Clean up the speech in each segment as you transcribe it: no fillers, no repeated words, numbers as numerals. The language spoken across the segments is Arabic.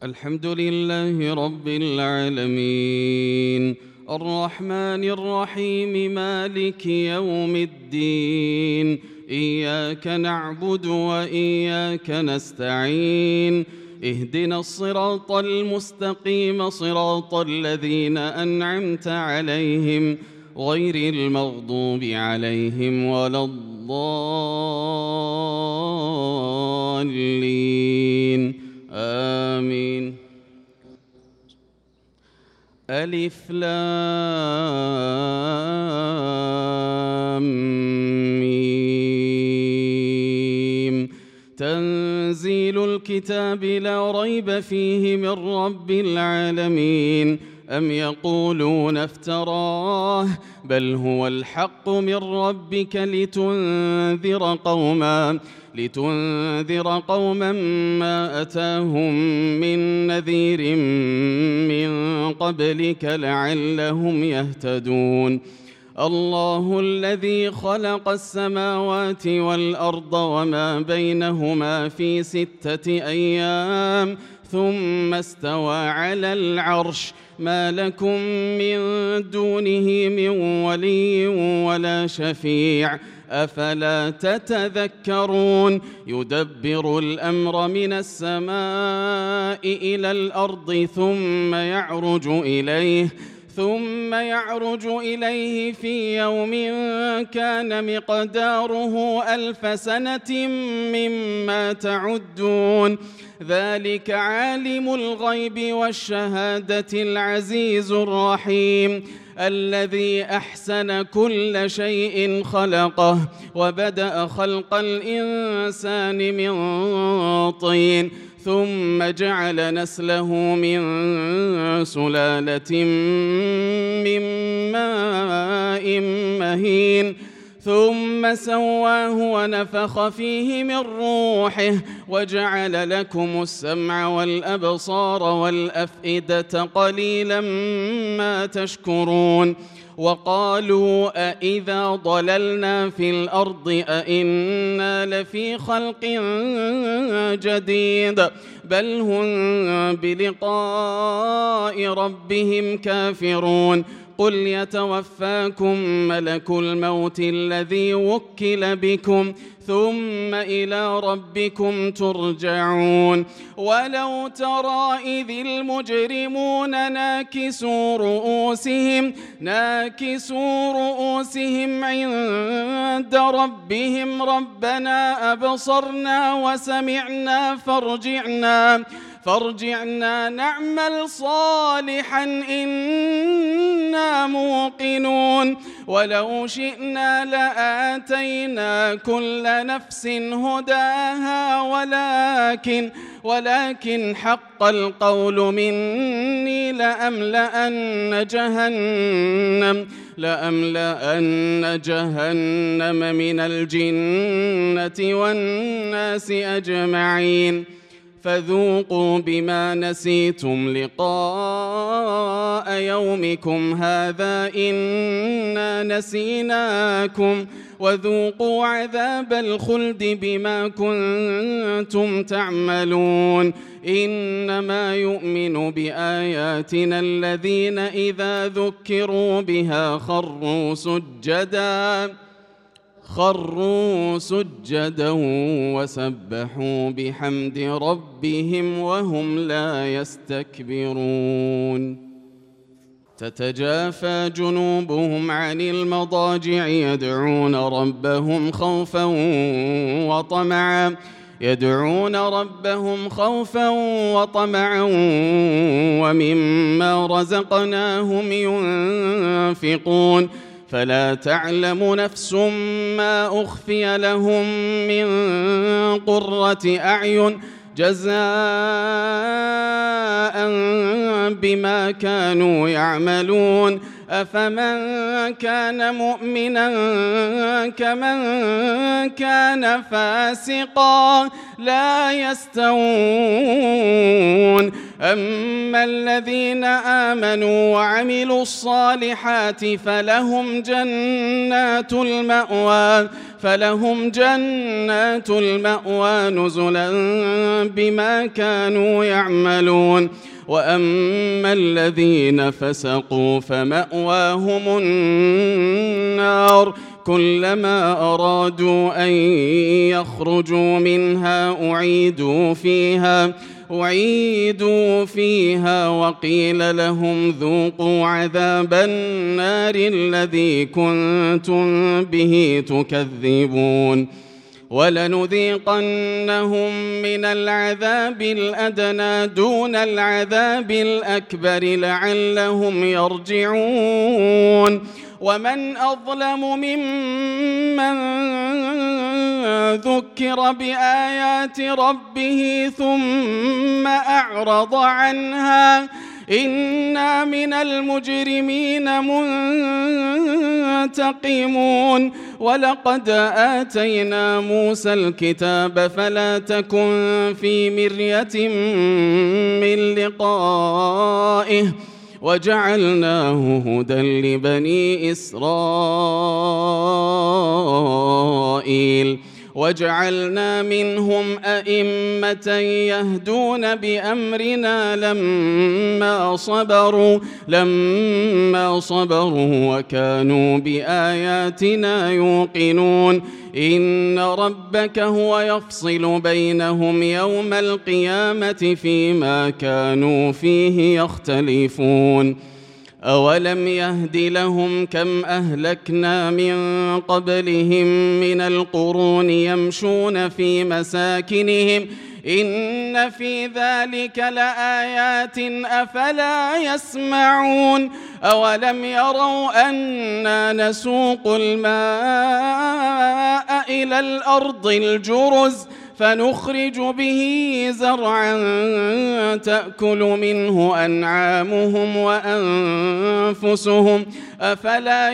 الحمد لله رب العالمين الرحمن الرحيم مالك يوم الدين إياك نعبد وإياك نستعين اهدنا الصراط المستقيم صراط الذين أنعمت عليهم غير المغضوب عليهم ولا الضالين آمين. ألف لام ميم تنزيل الكتاب لا ريب فيه من رب العالمين أم يقولون افتراه بل هو الحق من ربك لتنذر قوما ما أتاهم من نذير من قبلك لعلهم يهتدون. الله الذي خلق السماوات والأرض وما بينهما في 6 أيام ثم استوى على العرش ما لكم من دونه من ولي ولا شفيع أفلا تتذكرون. يدبر الأمر من السماء إلى الأرض ثم يعرج إليه في يوم كان مقداره 1000 سنة مما تعدون. ذلك عالم الغيب والشهادة العزيز الرحيم الذي أحسن كل شيء خلقه وبدأ خلق الإنسان من طين ثم جعل نسله من سلالة من ماء مهين ثم سواه ونفخ فيه من روحه وجعل لكم السمع والأبصار والأفئدة قليلا ما تشكرون. وقالوا أإذا ضللنا في الأرض أإنا لفي خلق جديد بل هم بلقاء ربهم كافرون. قل يتوفاكم ملك الموت الذي وكل بكم ثم إلى ربكم ترجعون. ولو ترى إذ المجرمون ناكسوا رؤوسهم عند ربهم ربنا أبصرنا وسمعنا فارجعنا نعمل صالحا إنا موقنون. ولو شئنا لآتينا كل نفس هداها ولكن حق القول مني لأملأن جهنم من الجنة والناس أجمعين. فذوقوا بما نسيتم لقاء يومكم هذا إنا نسيناكم وذوقوا عذاب الخلد بما كنتم تعملون. إنما يؤمن بآياتنا الذين إذا ذكروا بها خروا سجدا وسبحوا بحمد ربهم وهم لا يستكبرون. تتجافى جنوبهم عن المضاجع يدعون ربهم خوفا وطمعا ومما رزقناهم ينفقون. فلا تعلم نفس ما أخفي لهم من قرة أعين جزاء بما كانوا يعملون. أفمن كان مؤمنا كمن كان فاسقا لا يستوون. أما الذين آمنوا وعملوا الصالحات فلهم جنات المأوى نزلا بما كانوا يعملون. وأما الذين فسقوا فمأواهم النار كلما أرادوا أن يخرجوا منها أعيدوا فيها وقيل لهم ذوقوا عذاب النار الذي كنتم به تكذبون. ولنذيقنهم من العذاب الأدنى دون العذاب الأكبر لعلهم يرجعون. ومن أظلم ممن ذكر بآيات ربه ثم أعرض عنها إنا من المجرمين منتقمون. ولقد آتينا موسى الكتاب فلا تكن في مرية من لقائه وجعلناه هدى لبني إسرائيل وجعلنا منهم أئمة يهدون بأمرنا لما صبروا وكانوا بآياتنا يوقنون. إن ربك هو يفصل بينهم يوم القيامة فيما كانوا فيه يختلفون. أولم يهد لهم كم أهلكنا من قبلهم من القرون يمشون في مساكنهم إن في ذلك لآيات أفلا يسمعون. أولم يروا أنا نسوق الماء إلى الأرض الجرز فنخرج به زرعا تأكل منه أنعامهم وأنفسهم أفلا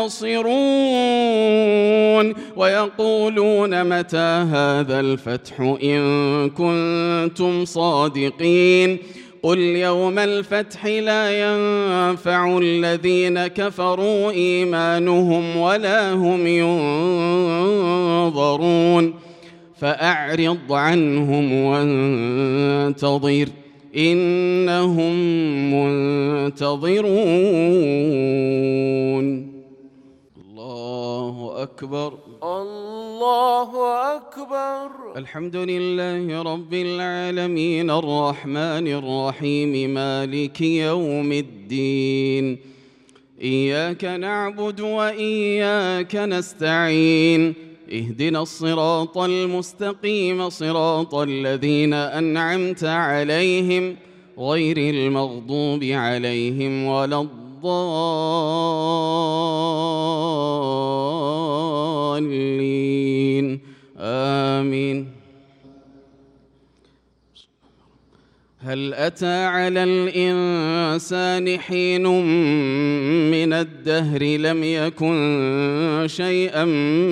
يبصرون. ويقولون متى هذا الفتح إن كنتم صادقين قل يوم الفتح لا ينفع الذين كفروا إيمانهم ولا هم ينظرون. فأعرض عنهم وانتظر إنهم منتظرون. الله أكبر الله أكبر. الحمد لله رب العالمين الرحمن الرحيم مالك يوم الدين إياك نعبد وإياك نستعين اهدنا الصراط المستقيم صراط الذين أنعمت عليهم غير المغضوب عليهم ولا الضالين آمين. هل أتى على الإنسان حين من الدهر لم يكن شيئا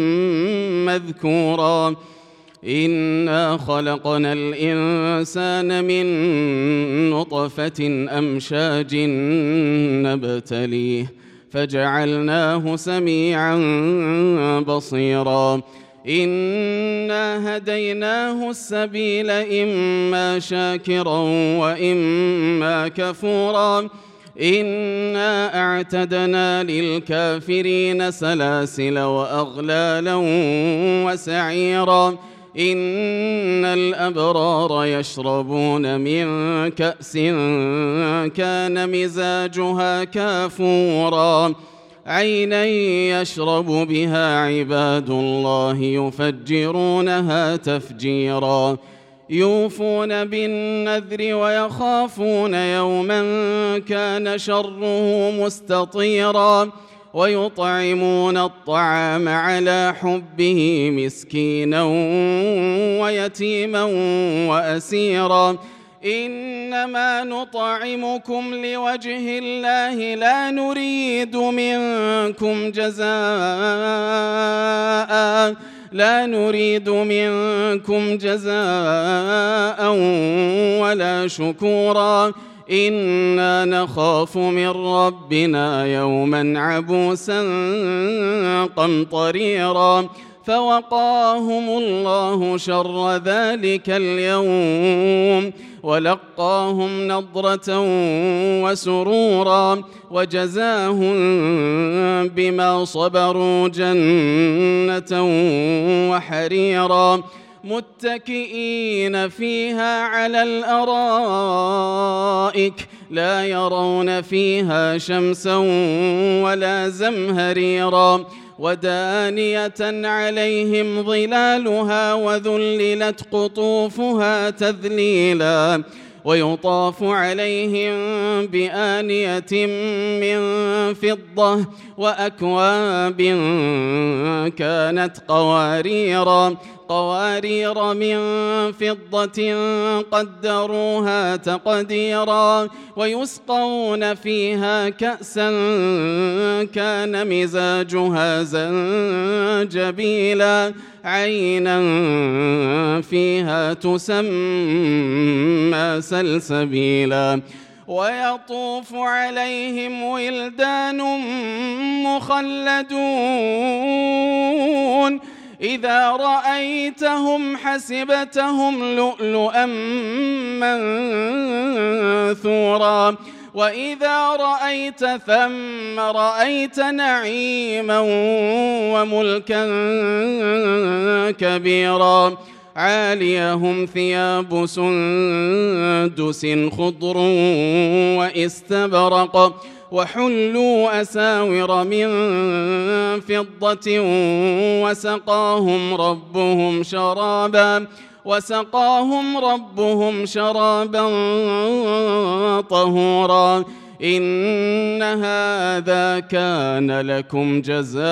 مذكورا إنا خلقنا الإنسان من نطفة أمشاج نبتليه فجعلناه سميعا بصيرا إنا هديناه السبيل إما شاكرا وإما كفورا إنا أعتدنا للكافرين سلاسل وأغلالا وسعيرا إن الأبرار يشربون من كأس كان مزاجها كافورا عينا يشرب بها عباد الله يفجرونها تفجيرا يوفون بالنذر ويخافون يوما كان شره مستطيرا ويطعمون الطعام على حبه مسكينا ويتيما وأسيرا إنما نطعمكم لوجه الله لا نريد منكم جزاء ولا شكورا إنا نخاف من ربنا يوما عبوسا قمطريرا فوقاهم الله شر ذلك اليوم ولقاهم نضرة وسرورا وجزاهم بما صبروا جنة وحريرا متكئين فيها على الأرائك لا يرون فيها شمسا ولا زمهريرا ودانية عليهم ظلالها وذللت قطوفها تذليلا ويطاف عليهم بآنية من فضة وأكواب كانت قوارير من فضة قدروها تقديرا ويسقون فيها كأسا كان مزاجها زنجبيلا عينا فيها تسمى سلسبيلا ويطوف عليهم ولدان مخلدون إذا رأيتهم حسبتهم لؤلؤا منثورا وإذا رأيت ثم رأيت نعيما وملكا كبيرا عاليهم ثياب سندس خضر واستبرق وحلوا أساور من فضة وسقاهم ربهم شرابا طهورا إن هذا كان لكم جزاء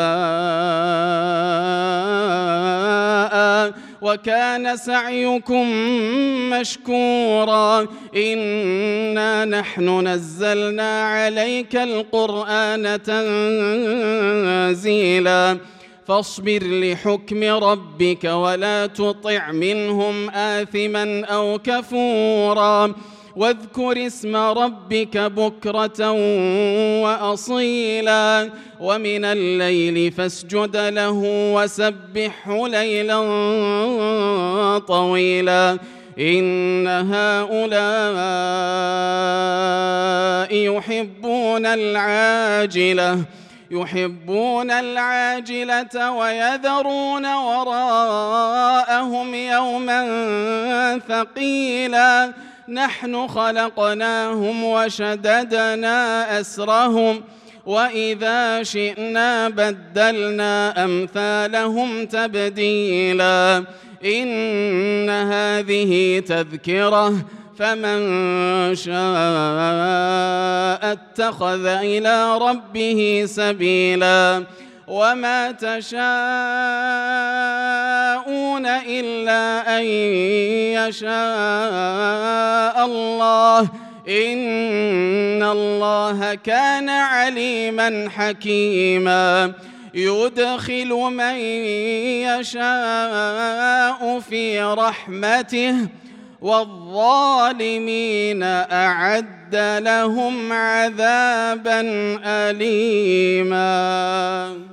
وكان سعيكم مشكورا إنا نحن نزلنا عليك القرآن تنزيلا فاصبر لحكم ربك ولا تطع منهم آثما أو كفورا واذكر اسم ربك بكرة وأصيلا ومن الليل فاسجد له وسبحه ليلا طويلا إن هؤلاء يحبون العاجلة ويذرون وراءهم يوما ثقيلا نحن خلقناهم وشددنا أسرهم وإذا شئنا بدلنا أمثالهم تبديلا إن هذه تذكرة فمن شاء اتخذ إلى ربه سبيلا وما تشاءون إلا أن يشاء الله إن الله كان عليما حكيما يدخل من يشاء في رحمته والظالمين أعد لهم عذابا أليما.